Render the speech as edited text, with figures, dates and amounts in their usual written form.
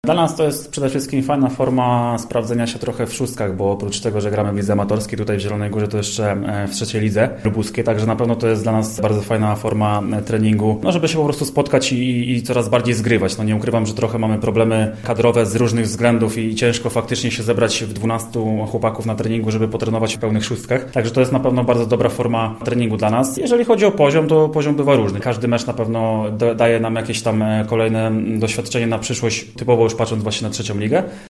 Dla nas to jest przede wszystkim fajna forma sprawdzenia się trochę w szóstkach, bo oprócz tego, że gramy w lidze amatorskiej tutaj w Zielonej Górze, to jeszcze w trzeciej lidze lubuskiej, także na pewno to jest dla nas bardzo fajna forma treningu, no żeby się po prostu spotkać i coraz bardziej zgrywać. No nie ukrywam, że trochę mamy problemy kadrowe z różnych względów i ciężko faktycznie się zebrać w 12 chłopaków na treningu, żeby potrenować w pełnych szóstkach, także to jest na pewno bardzo dobra forma treningu dla nas. Jeżeli chodzi o poziom, to poziom bywa różny. Każdy mecz na pewno daje nam jakieś tam kolejne doświadczenie na przyszłość, typowo już patrząc właśnie na trzecią ligę.